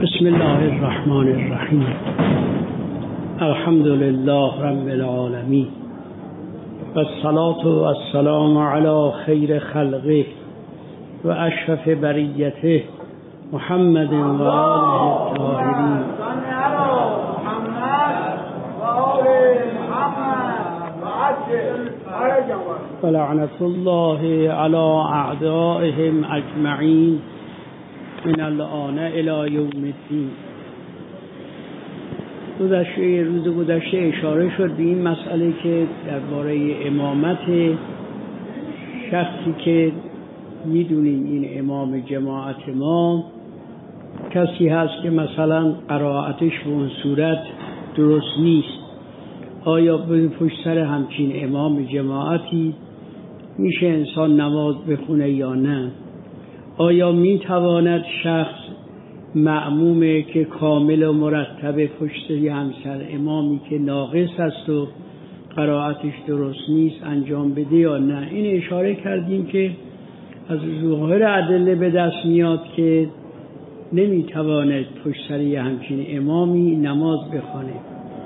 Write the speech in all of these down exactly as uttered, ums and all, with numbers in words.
بسم الله الرحمن الرحیم. الحمد لله رب العالمین و الصلاة و السلام علی خیر خلقه و اشرف بریته محمد و آله الطاهرین. و لعنت الله علی اعدائهم اجمعین من الآن الی یوم الدین. گذشته روز گذشته اشاره شد به این مسئله که درباره امامت شخصی که میدونیم این امام جماعت ما کسی هست که مثلا قرائتش به اون صورت درست نیست، آیا به پشت سر همچین امام جماعتی میشه انسان نماز بخونه یا نه؟ آیا میتواند شخص مأمومه که کامل و مرتب پشت همسر امامی که ناقص است و قرائتش درست نیست انجام بده یا نه؟ این اشاره کردیم که از ظاهر ادله به دست میاد که نمیتواند پشت سر همچین امامی نماز بخونه.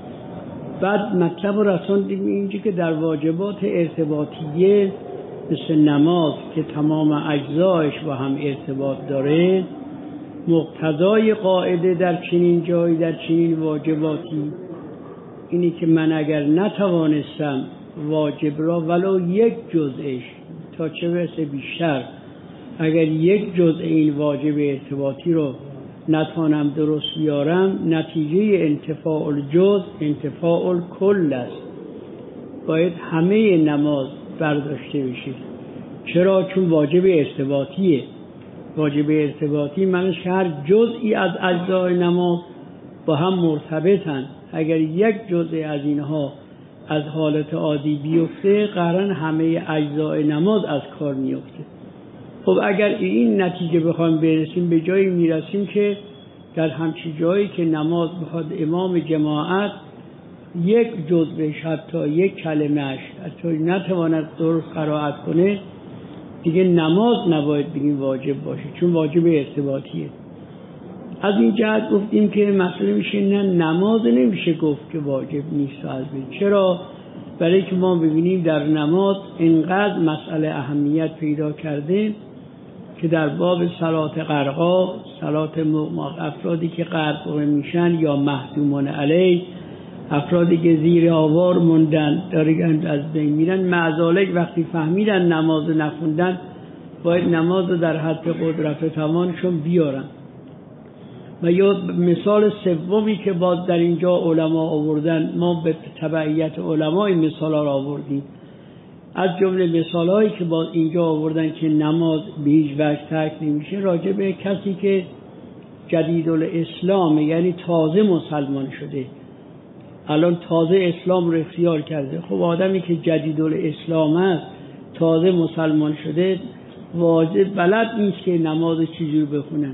بعد مطلب رو رساندیم اینجا که در واجبات ارتباطیه مثل نماز که تمام اجزایش با هم ارتباط داره، مقتضای قاعده در چنین جایی در چنین واجباتی اینی که من اگر نتوانستم واجب را ولو یک جزءش تا چه برسه بیشتر، اگر یک جزء این واجب ارتباطی رو نتوانم درست بیارم، نتیجه انتفاع الجزء انتفاع الکل است. باید همه نماز برداشته بشه. چرا؟ چون واجب ارتباطیه. واجب ارتباطی معنیش که هر جزئی از اجزای نماز با هم مرتبطن. اگر یک جزء از اینها از حالت عادی بیفته قرن همه اجزای نماز از کار میفته. خب اگر این نتیجه بخوایم برسیم، به جایی میرسیم که در همچین جایی که نماز بخواد امام جماعت یک جزءش حتی یک کلمه‌اش حتی نتواند درست قرائت کنه، دیگه نماز نباید بگیم واجب باشه، چون واجب ارتباطیه. از این جهت گفتیم که مسئله میشه نه نماز نمیشه گفت که واجب نیست از بین. چرا؟ برای که ما ببینیم در نماز اینقدر مسئله اهمیت پیدا کرده که در باب صلات غرقا، صلات مغمق، افرادی که غرق میشن یا محزومان علیه، افرادی که زیر آوار موندن دارن از بین میرن، معذالک وقتی فهمیدن نماز نخوندن باید نماز در حد قدرت توانشون بیارن. و یا مثال سومی که باز در اینجا علما آوردن، ما به تبعیت علما این مثال ها را آوردیم. از جمله مثال هایی که باز اینجا آوردن که نماز به هیچ وجه ترک نمیشه، راجع به کسی که جدید الاسلام، یعنی تازه مسلمان شده، الان تازه اسلام رو اختیار کرده. خب آدمی که جدید الاسلام است، تازه مسلمان شده، واجب بلد نیست که نماز چجور بخونن.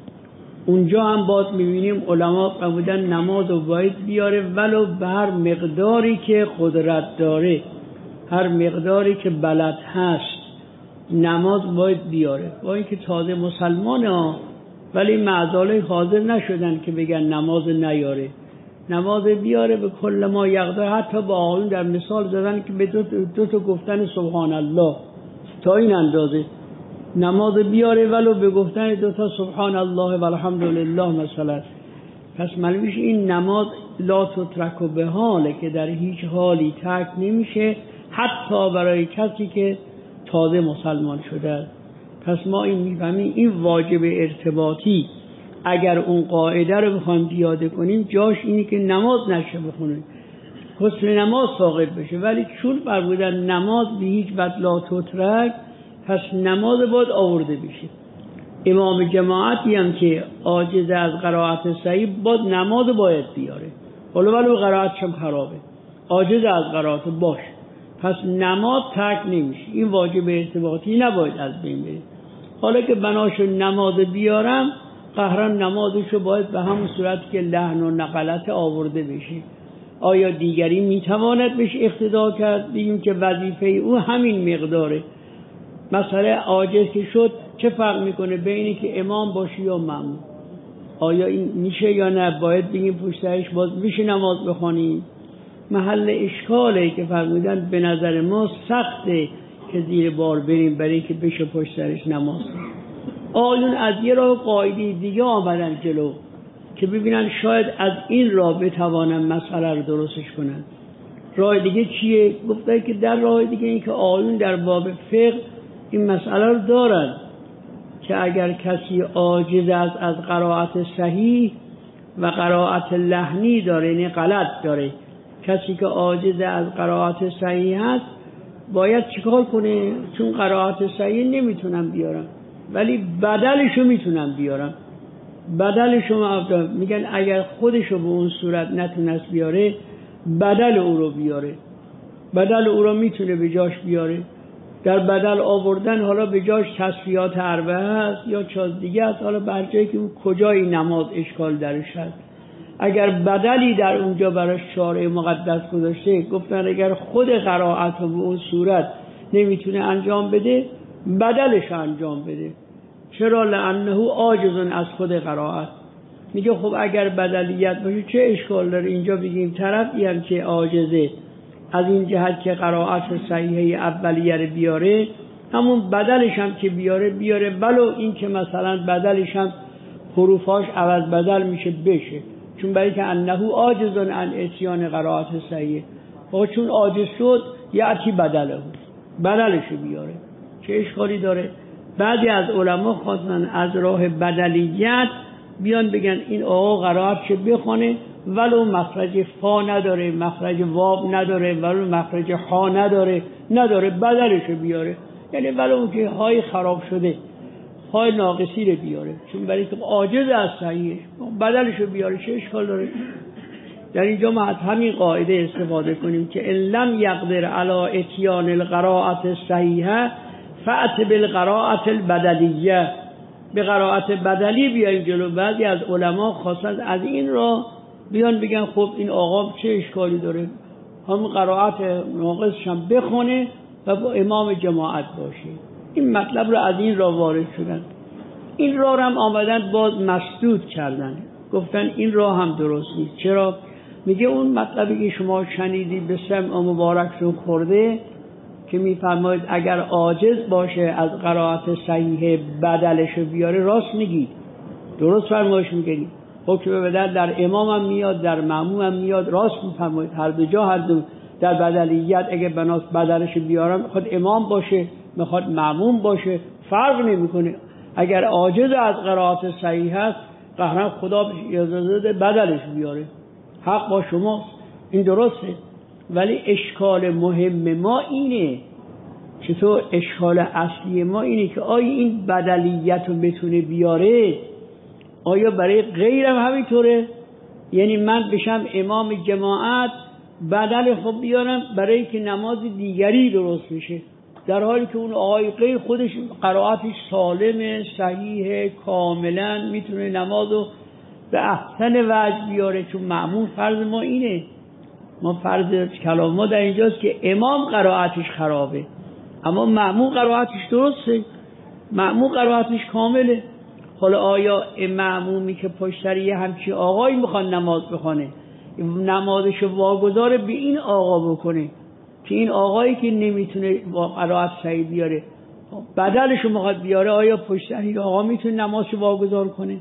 اونجا هم باز میبینیم علما فرمودن نماز رو باید بیاره ولو به هر مقداری که قدرت داره، هر مقداری که بلد هست نماز باید بیاره. با اینکه تازه مسلمانه ها، ولی معذاله حاضر نشدن که بگن نماز نیاره، نماز بیاره به کل ما یقدر. حتی با آقایون در مثال زدن که به دو, دو تا گفتن سبحان الله تا این اندازه نماز بیاره ولو به گفتن دو تا سبحان الله و الحمدلله مثلا. پس معلومه این نماز لا تترک به حاله که در هیچ حالی ترک نمیشه، حتی برای کسی که تازه مسلمان شده. پس ما این میفهمیم این واجب ارتباطی اگر اون قاعده رو بخوایم پیاده کنیم، جاش اینی که نماز نشه بخونیم، غسل نماز ساقط بشه. ولی چون فرمودن نماز به هیچ وجه لا تترک، پس نماز باید آورده بشه. امام جماعتی هم که عاجز از قرائت صحیح باید نماز باید بیاره، ولو ولو قرائتش هم خرابه، عاجز از قرائت باش، پس نماز ترک نمیشه. این واجب ارتباطی نباید از بین بره. حالا که بناشو نماز بیارم، قهرن نمازشو باید به همون صورتی که لحن و نقلت آورده بشه. آیا دیگری میتواند بهش اقتدا کرد؟ بگیم که وظیفه او همین مقداره. مثلا عاجز که شد چه فرق میکنه بینی که امام باشی یا مأموم؟ آیا این میشه یا نه؟ باید بگیم پشت سرش باز میشه نماز بخونیم؟ محل اشکاله که فرمودن به نظر ما سخته که زیر بار بریم برای که بشه پشت سرش نماز. آیون از یه راه قاعده دیگه آمدن جلو که ببینن شاید از این راه بتوانن مسئله رو درستش کنن. راه دیگه چیه؟ گفته که در راه دیگه این که آیون در باب فقه این مسئله رو دارن که اگر کسی عاجز است از قرائت صحیح و قرائت لحنی داره، یعنی غلط داره، کسی که عاجز از قرائت صحیح هست باید چیکار کنه؟ چون قرائت صحیح نمیتونم بیارم ولی بدلشو میتونم بیارم. بدلشو میگن اگر خودشو به اون صورت نتونست بیاره بدل او رو بیاره. بدل او رو میتونه به جاش بیاره. در بدل آوردن حالا به جاش تصفیات اربعه هست یا چاز دیگه هست، حالا بر جایی که اون کجای نماز اشکال درش هست. اگر بدلی در اونجا براش شارع مقدس گذاشته، گفتن اگر خود قرائت رو به اون صورت نمیتونه انجام بده بدلش انجام بده. چرا؟ لانه عاجز از خود قرائت. میگه خب اگر بدلیت باشه چه اشکال داره اینجا بگیم طرفی هم که عاجزه از این جهت که قرائت صحیحه اولیه رو بیاره، همون بدلش هم که بیاره بیاره، ولو این که مثلا بدلش هم حروفاش عوض بدل میشه بشه، چون برای که انه عاجز عن اتیان قرائت صحیحه. آقا چون عاجز شد یعطی بدله، بدلش بیاره، چه اشکالی داره؟ بعضی از علما خواستن از راه بدلیت بیان بگن این آقا قرائتش بخونه ولو مخرج فا نداره، مخرج واب نداره، ولو مخرج ها نداره نداره بدلش بیاره، یعنی ولو که های خراب شده های ناقصی رو بیاره، چون برای که عاجز از صحیحش بدلش بیاره، چه اشکال داره؟ در اینجا ما از همین قاعده استفاده کنیم که ان لم یقدر علی اتیان القراءة الصحیحه فأت بالقراءة البدلیه، به قرائت بدلی بیایم جلو. بعضی از علما خواستن از این را بیان بگن خب این آقا چه اشکالی داره، هم قرائت ناقصش هم بخونه و با امام جماعت باشه. این مطلب رو از این را وارد شدن. این راه هم آمدن باز مسدود کردن، گفتن این راه هم درست نیست. چرا؟ میگه اون مطلبی که شما شنیدی به سمع مبارکشون خورده که میفرماید اگر عاجز باشه از قرائت صحیح بدلشو بیاره، راست میگید، درست فرمایش میگید. حکم بدل در امام هم میاد در مأموم هم میاد، راست میفرمایید، هر دو جا هر دو در بدلیت اگه بناس بدلشو بیارم میخواد امام باشه میخواد مأموم باشه فرق نمیکنه. اگر عاجز از قرائت صحیح هست قهرن خدا اجازه ده بدلش بیاره، حق با شماست، این درسته. ولی اشکال مهم ما اینه، چطور اشکال اصلی ما اینه که آیا این بدلیت رو بتونه بیاره؟ آیا برای غیرم همینطوره؟ یعنی من بشم امام جماعت بدل خب بیارم برای که نماز دیگری درست بشه، در حالی که اون آقای غیر خودش قرائتش سالمه صحیحه کاملا میتونه نماز رو به احسن وجه بیاره. چون معمول فرض ما اینه، ما فرض کلام ما در اینجاست که امام قرائتش خرابه اما مأموم قرائتش درسته، مأموم قرائتش کامله. حالا آیا مأمومی که پشت سر یه همچی آقایی میخواد نماز بخونه نمازش واگذار به این آقا بکنه که این آقایی که نمیتونه قرائت صحیح بیاره بدلشو میخواد بیاره، آیا پشت سر این آقا میتونه نمازش واگذار کنه؟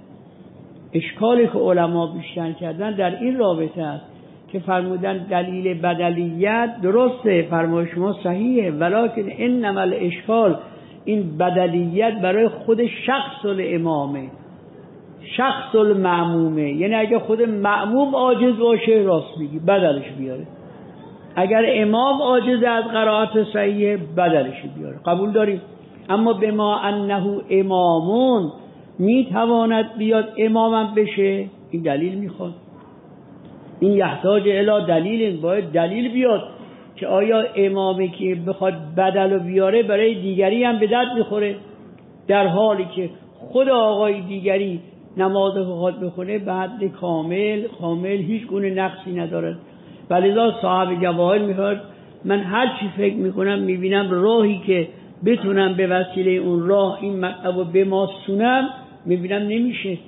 اشکالی که علما بیشتر کردن در این رابطه است که فرمودن دلیل بدلیت درسته، فرمایش شما صحیحه، ولکن انما الاشکال این بدلیت برای خود شخص الامامه، شخص المأمومه. یعنی اگه خود مأموم عاجز باشه راست میگی بدلش بیاره، اگر امام عاجز از قرائت صحیح بدلش بیاره، قبول داریم. اما به ما انه امامون میتواند بیاد امامم بشه، این دلیل میخواد، این یحتاج الی دلیل، باید دلیل بیاد که آیا امامی که بخواد بدل بیاره برای دیگری هم به درد میخوره، در حالی که خود آقای دیگری نماز بخواد بخونه به حد کامل کامل هیچ گونه نقصی نداره. ولذا صاحب جواهر میگه من هر چی فکر میکنم میبینم راهی که بتونم به وسیله اون راه این مطلب رو بماسونم میبینم نمیشه.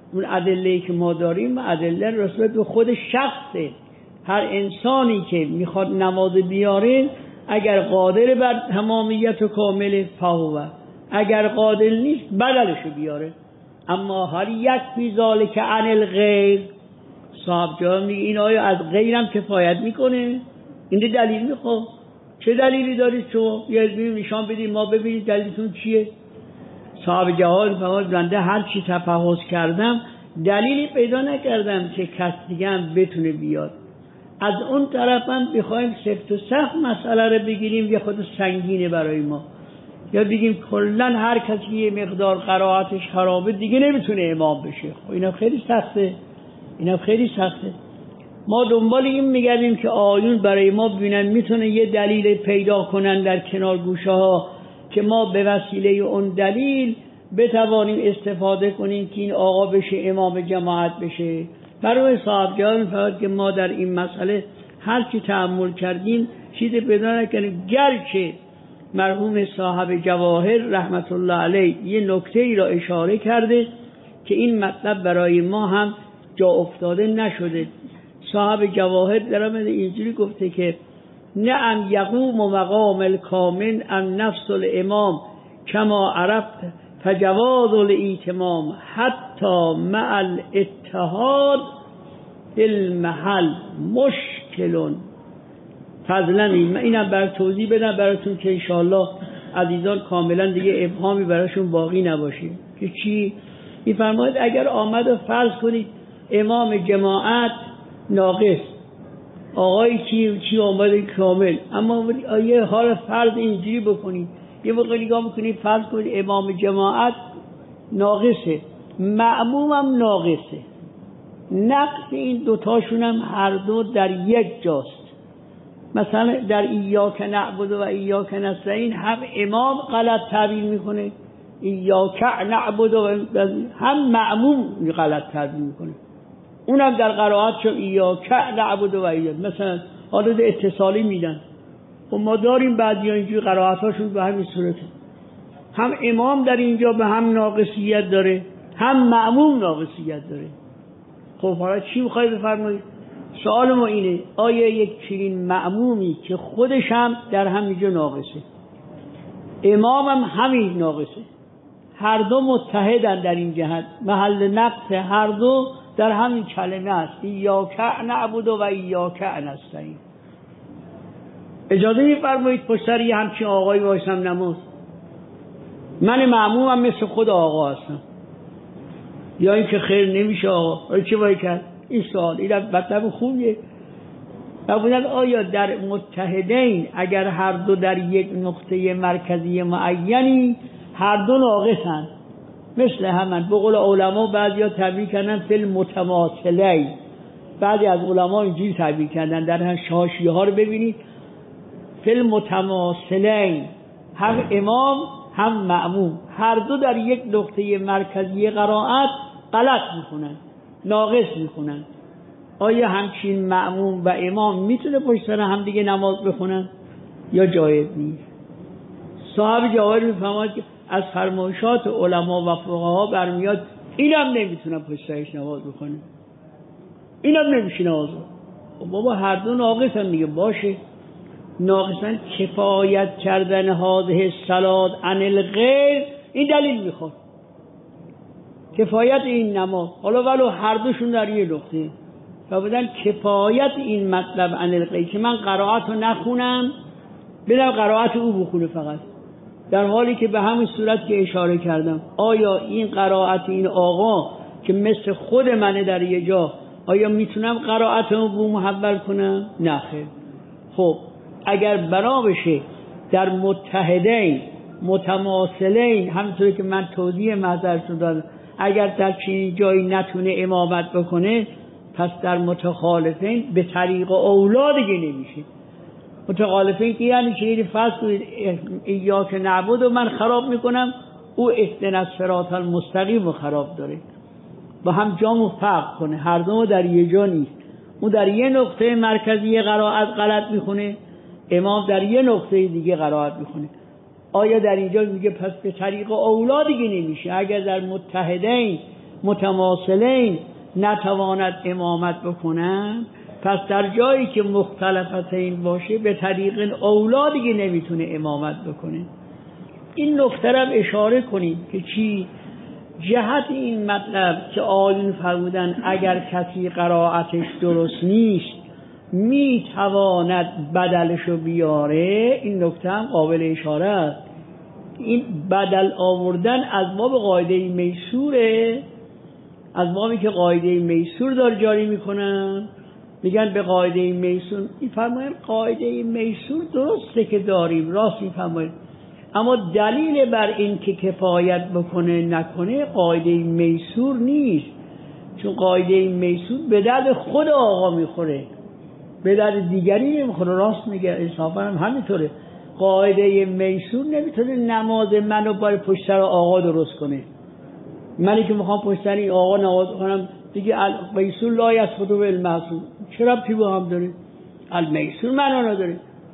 اون ادله‌ای که ما داریم ادله رسالت به خود شخصه. هر انسانی که میخواد نماز بیاره اگر قادر بر تمامیت و کامل فهو، اگر قادر نیست بدلشو بیاره. اما هر یک فی ذالک عن الغیر، صاحب جان میگه این آیا از غیرم کفایت میکنه؟ این دلیل میخواد. چه دلیلی دارید شما؟ یه علمی نشان بدید ما ببینید دلیلتون چیه. صاحب جواب فرمود بنده هر چی تفحص کردم دلیلی پیدا نکردم که کس دیگه هم بتونه بیاد. از اون طرف هم بخوایم سفت و سخت مسئله رو بگیریم یه خود سنگینه برای ما، یا بگیم کلا هر کسی یه مقدار قرائتش خرابه دیگه نمیتونه امام بشه. خب اینا خیلی سخته، اینا خیلی سخته. ما دنبال این میگردیم که آیون برای ما ببینن میتونه یه دلیل پیدا کنن در کنار گوشه ها که ما به وسیله اون دلیل بتوانیم استفاده کنیم که این آقا بشه امام جماعت بشه. برای صاحب جان فرمود که ما در این مسئله هر چی تأمل کردیم چیزی پیدا نکردیم، گرچه مرحوم صاحب جواهر رحمت الله علیه یه نکته ای را اشاره کرده که این مطلب برای ما هم جا افتاده نشده. صاحب جواهر در آمده اینجوری گفته که نعم یقوم مقام الکامل ام نفس الامام کما عرفت فجواز الایتمام حتی مع الاتحاد المحل مشکلون. فضلا این اینم بر توضیح بدم براتون که انشاءالله عزیزان کاملا دیگه ابهامی براشون باقی نباشه. که چی؟ میفرماید اگر آمد و فرض کنید امام جماعت ناقص، آقای کی چی آمده کامل، اما یه حال فرض اینجوری بکنید، یه موقع نگاه میکنید فرض کنید امام جماعت ناقصه، مأموم هم ناقصه، نقص این دوتاشون هم هر دو در یک جاست. مثلا در ایاک نعبد و ایاک نستعین هم امام غلط تعبیر میکنه، ایاک نعبد و هم مأموم غلط تعبیر میکنه، اونم در قرائت شو ایاک نعبد و ایاک مثلا حالت اتصالی میدن. و ما داریم بعضی اینجوری قرائتاشون به همین صورته، هم امام در اینجا به هم ناقصیت داره هم مأموم ناقصیت داره. خب حالا چی میخوای بفرمایید؟ سوال ما اینه آیا یک چنین مأمومی که خودش هم در همینجا ناقصه، امام هم همین ناقصه، هر دو متحدن در این جهت، محل نقص هر دو در همین کلمه است ایاک نعبد و ایاک نستعین، اجازه میفرمایید پشت سر یه همچین آقایی وایسم نماز؟ من مأمومم مثل خود آقا هستم، یا این که خیر نمیشه آقا چه باید کرد؟ این سوال این مطلب خوبیه. بودن آیا در متحدین اگر هر دو در یک نقطه مرکزی معینی هر دو ناقصن مثل همان، به قول علما بعضی ها تعبیر کردن فی المتماثلین، بعضی از علما اینجوری تعبیر کردن در هم حاشیه ها رو ببینید فی المتماثلین، هم امام هم مأموم هر دو در یک نقطه مرکزی قرائت غلط میکنن، ناقص میکنن. آیا همچین مأموم و امام میتونه پشت سر هم دیگه نماز بخونن یا جایز نیست؟ صاحب جواهر میفهمد که از فرمایشات علما و فقها برمیاد اینم نمیتونن پشت سرش نماز بخونه، اینم نمیشه نماز بخونه. بابا هر دو ناقصن دیگه، باشه ناقصن، کفایت کردن هذه الصلاة عن الغیر این دلیل میخواد، کفایت این نماز، حالا ولو هر دوشون در یه نقطه و بدن کفایت این مطلب عن الغیر که من قرائت رو نخونم بدم قرائت او بخونه فقط، در حالی که به همین صورت که اشاره کردم آیا این قرائت این آقا که مثل خود منه در یه جا آیا میتونم قرائت رو بو محول کنم؟ نه خیر. خب اگر بنا بشه در متحدین متماثلین همونطوری که من توضیح محضرتون دادم اگر در چنین جایی نتونه امامت بکنه پس در متخالفین به طریق اولا دیگه نمیشه. متخالفین که یعنی چه؟ یعنی فرض کنید ایاک نعبد و من خراب میکنم او اهدنا الصراط المستقیم رو خراب داره، با هم جامو فرق کنه، هر دو در یه جا نیست، او در یه نقطه مرکزی قرائت غلط میخونه، امام در یه نقطه دیگه قرائت میخونه. آیا در اینجا میگه پس به طریق اولا دیگه نمیشه؟ اگر در متحدین متماثلین نتواند امامت بکنن، پس در جایی که مختلفتین باشه به طریق اولا دیگه نمیتونه امامت بکنه. این نکته رو اشاره کنیم که چی جهت این مطلب که آیین فرمودن اگر کسی قرائتش درست نیست میتواند بدلشو بیاره. این نکته هم قابل اشاره است. این بدل آوردن از باب قاعده میسوره، از بابی که قاعده میسور دار جاری میکنن. میگن به قاعده میسور میفرمایم قاعده میسور درسته که داریم، راست میفرمایم، اما دلیل بر این که کفایت بکنه نکنه قاعده میسور نیست، چون قاعده میسور به درد خود آقا میخوره، به درد دیگری نمیخوره. راست میگه، انصافا هم همینطوره. قاعده میسور نمیتونه نماز منو برای پشت سر آقا درست کنه. منی که میخوام پشت سر این آقا نماز کنم دیگه المیسور لا یسقط بالمعصوم، چه ربطی با هم داره؟ المیسور معنا نداره.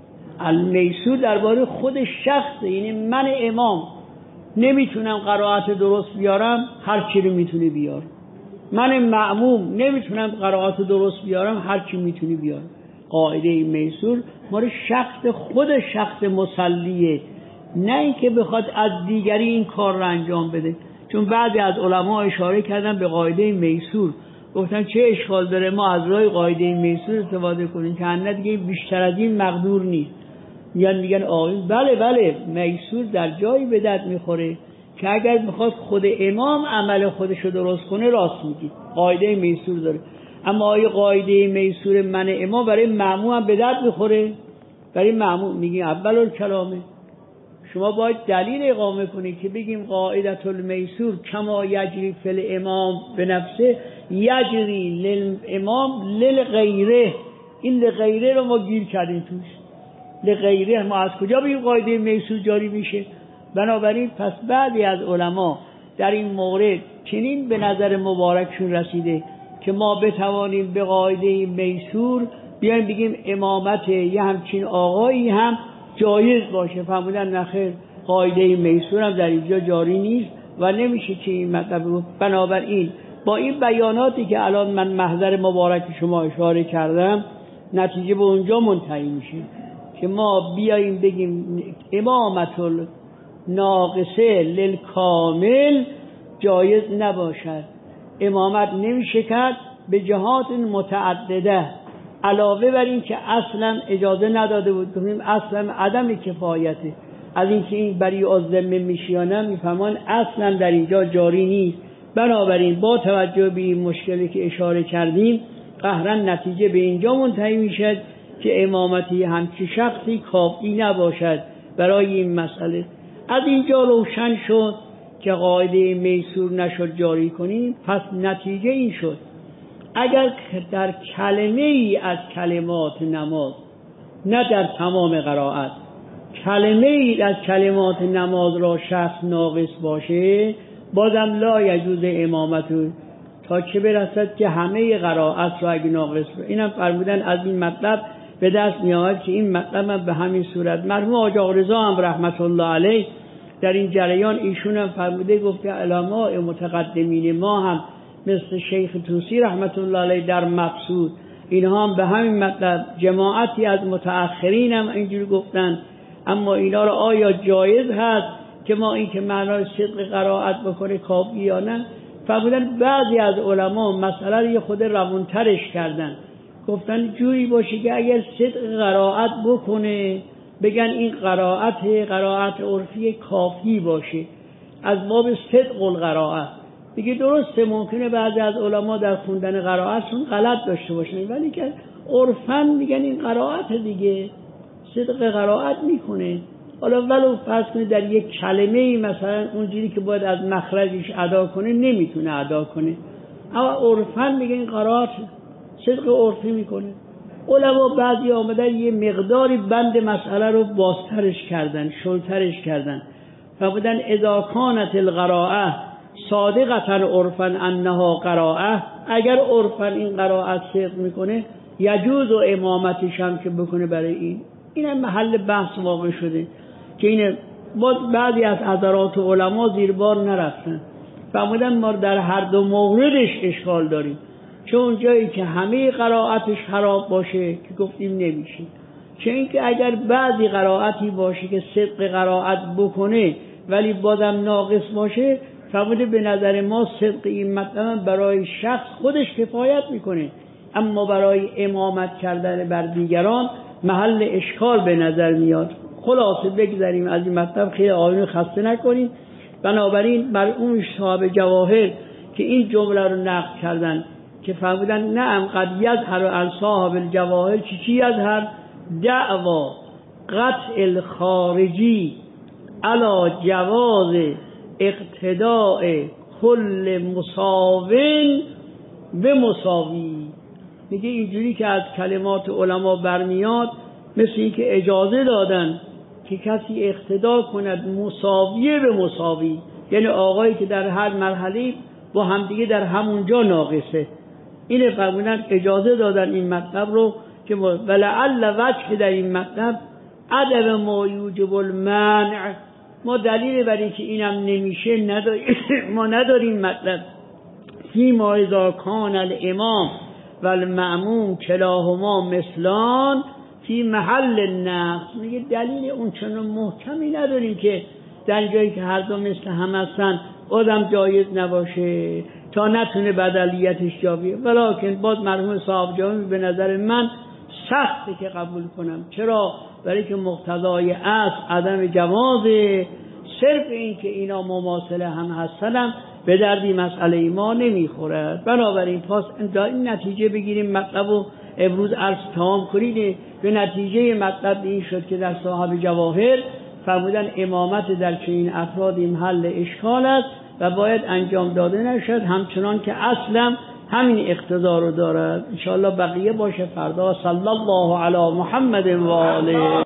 المیسور درباره خود شخص، یعنی من امام نمیتونم قرائت درست بیارم، هر چی رو میتونه بیارم. من مأموم نمیتونم قرائت درست بیارم، هر چی میتونه بیارم. قاعده میسور مال شخص خود شخص مصلیه، نه اینکه بخواد از دیگری این کار رو انجام بده. چون بعضی از علما اشاره کردن به قاعده میسور، گفتن چه اشکال داره ما از راه قاعده میسور استفاده کنیم که اندر دیگه بیشتر از این مقدور نیست. میگن میگن آقایون بله بله میسور در جایی به درد میخوره که اگر میخواد خود امام عمل خودشو درست کنه راست میگید قاعده میسور داره. اما آیا قاعده میسور من امام برای مأموم هم به درد میخوره؟ برای مأموم میگیم اول الکلامه، شما باید دلیل اقامه کنید که بگیم قاعده المیسور کما یجری فی الامام به نفسه یجری للامام للغیره. این لغیره رو ما گیر کردیم توش. لغیره ما از کجا بگیم قاعده میسور جاری میشه؟ بنابراین پس بعضی از علما در این مورد چنین به نظر مبارکشون رسیده که ما بتوانیم به قاعده میسور بیایم بگیم امامت یه همچین آقایی هم جایز باشه. فرمودن نخیر قاعده میسور هم در اینجا جاری نیست و نمیشه که این مطلب رو. بنابراین با این بیاناتی که الان من محضر مبارک شما اشاره کردم نتیجه به اونجا منتهی میشه که ما بیاییم بگیم امامت ناقصه للکامل جایز نباشد، امامت نمیشه کرد به جهات متعدده، علاوه بر این که اصلا اجازه نداده بود، کنیم اصلا عدم کفایته. از اینکه این بری از ذمه میشه یا نه میفهمان اصلا در اینجا جاری نیست. بنابراین با توجه به این مشکلی که اشاره کردیم قهرا نتیجه به اینجا منتهی میشد که امامتی همچی شخصی کافی نباشد برای این مسئله. از اینجا روشن شد که قاعده میسور نشد جاری کنیم. پس نتیجه این شد اگر در کلمه ای از کلمات نماز، نه در تمام قرائت، کلمه ای از کلمات نماز را شخص ناقص باشه بازم لا یجوز امامت تا چه برسد که همه قرائت را اگه ناقص باشه. اینم فرمودن از این مطلب به دست می آمد که این مطلب هم به همین صورت. مرحوم حاج آقا رضا هم رحمت الله علیه در این جریان ایشون هم فرموده، گفته علماء متقدمین ما هم مثل شیخ طوسی رحمت الله علیه در مقصود اینها هم به همین مطلب، جماعتی از متأخرین هم اینجوری گفتن. اما اینا را آیا جایز هست که ما این که معنای صدق قرائت بکنه کافی یا نه؟ فرمودن بعضی از علما مسئله رو یه خود روانترش کردن، گفتن جوری باشه که اگر صدق قرائت بکنه بگن این قرائت قرائت عرفی کافی باشه از باب صدق القرائت. دیگه درسته ممکنه بعضی از علما در خوندن قرائتشون غلط داشته باشن، ولی که عرفاً میگن این قرائت دیگه صدق قرائت میکنه. حالا ولو فرض کنید در یک کلمه مثلا اونجوری که باید از مخرجش ادا کنه نمیتونه ادا کنه، اما عرفاً میگن این قرائت صدق عرفی میکنه. علما بعضی آمدن یه مقداری بند مسئله رو بازترش کردن، شلترش کردن. فرمودن اذا کانت القراءه صادقة عرفا انها قراءه، اگر عرفا این قرائت صدق میکنه یجوز و امامتش هم که بکنه برای این. این هم محل بحث واقع شده که این بعضی از حضرات علما زیر بار نرفتن. فرمودن ما در هر دو موردش اشکال داریم، چون جایی که همه قرائتش خراب باشه که گفتیم نمیشه، چه اینکه اگر بعضی قرائتی باشه که صدق قرائت بکنه ولی بازم ناقص باشه، فرموده به نظر ما صدق این مطلب برای شخص خودش کفایت میکنه، اما برای امامت کردن بر دیگران محل اشکال به نظر میاد. خلاصه بگذاریم از این مطلب، خیلی آیون خسته نکنیم. بنابراین مرحوم صاحب جواهر که این جمله رو نقل کردن که فرمودن نعم قد یظهر عن صاحب الجواهر چی چی یظهر دعوا قطع الخارجی علی جواز اقتداء کل مساوین به مساوی. میگه اینجوری که از کلمات علما برمیاد مثل این که اجازه دادن که کسی اقتدا کند مساویه به مساوی، یعنی آقایی که در هر مرحله با همدیگه در همونجا ناقصه، اینه فرمودن اجازه دادن این مطلب رو که ولعل وجه در این مطلب عدم ما یوجب المنع، ما دلیل بر این که اینم نمیشه نداریم ما نداریم مطلب فی ما اذا کان الامام و المأموم کلاهما مثلان فی محل نقص. میگه دلیل اون چنان محکمی نداریم که در جایی که هر دو مثل هم هستن آدم جایز نباشه تا نتونه بدلیتش جا بیاره، ولیکن باز مرحوم صاحب جواهر به نظر من سخته که قبول کنم. چرا؟ برای که مقتضای اصل عدم جوازه، صرف این که اینا مماثله هم هستن به دردی مسئله ما نمیخورد. بنابراین پس این نتیجه بگیریم مطلب رو امروز عرض تمام کنید. به نتیجه مطلب این شد که در صاحب جواهر فرمودن امامت در چنین افرادی محل اشکال است و باید انجام داده نشد، همچنان که اصلا همین اقتضا رو دارد. انشاءالله بقیه باشه فردا. صلی الله علی محمد و آله.